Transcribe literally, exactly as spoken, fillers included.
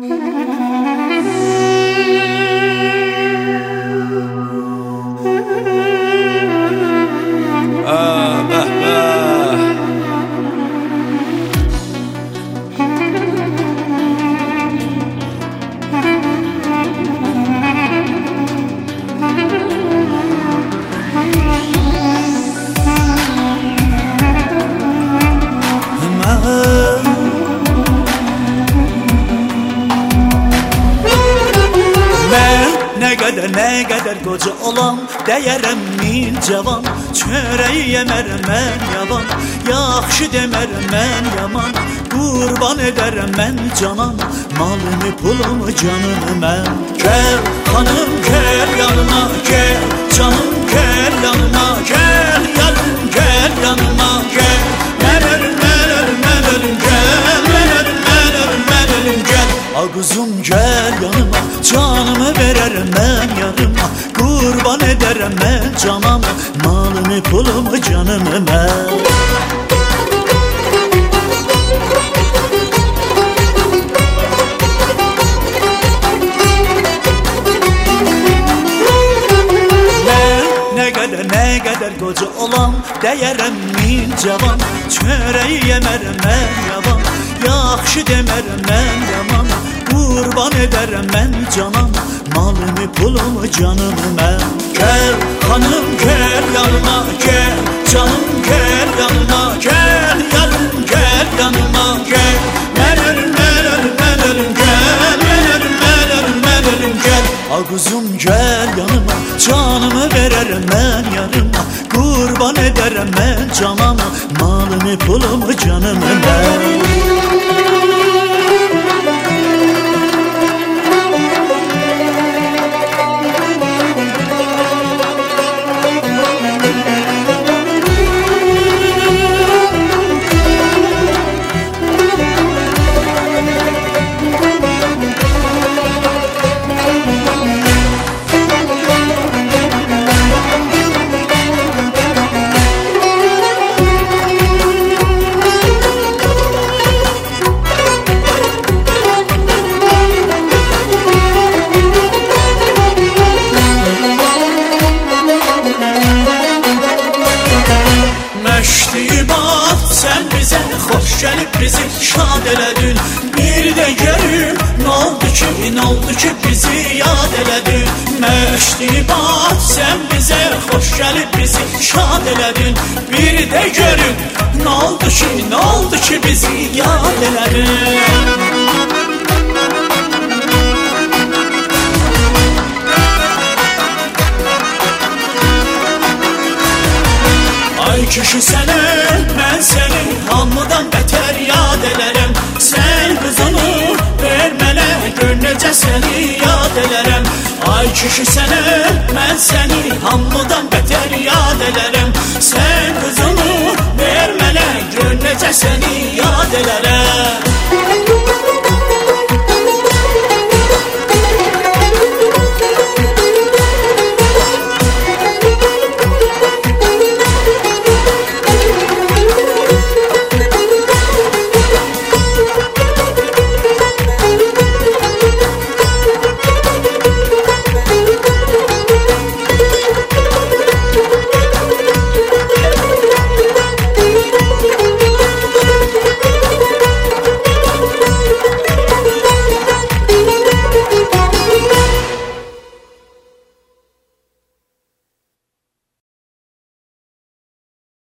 Nə qədər, nə qədər qoca olam, dəyərəm min cavan. Çörəyi yemərəm mən yavan, yaxşı demərəm mən yaman. Qurban edərəm mən canan, malımı pulumu canımı mən. Gəl xanım gəl yanıma, gəl canım gəl yanıma, gəl yanım gəl yanıma, gəl. Mən ölüm, mən ölüm, mən ölüm, gəl. Mən ölüm, mən ölüm, mən ölüm, gəl. A quzum gəl yanıma, canımı verərəm mən yarıma. Qurban edərəm mən canamı, malımı pulumu canımı mən. Nə qədər, nə qədər qoca olam, dəyərəm min cavan. Çörəyi yemərəm mən yavan, yaxşı demərəm mən yaman. Qurban edərəm mən canam, malımı pulumu canımı mən. Gəl xanım gəl yanıma, gəl canım gəl yanıma, gəl yanım gəl yanıma, gəl. Mən ölüm, mən ölüm, mən ölüm, gəl. Mən ölüm, mən ölüm, mən ölüm, gəl. A quzum gəl yanıma, canımı verərəm mən yarıma. Qurban edərəm mən canamı, malımı pulumu canımı mən. Məştibat sən bizə xoş gəlib bizi şad elədin. Bir də görüm nə oldu ki, nə oldu ki bizi yad elədin. Məştibat sən bizə xoş gəlib bizi şad elədin. Bir də görüm nə oldu ki, nə oldu ki bizi yad elədin. Ay kişi sənə, mən səni hamıdan bətər yad elərəm. Sən qızını ver mənə, gör necə səni yad elərəm. Ay kişi sənə, mən səni hamıdan bətər yad elərəm. Sən qızını ver mənə, gör necə səni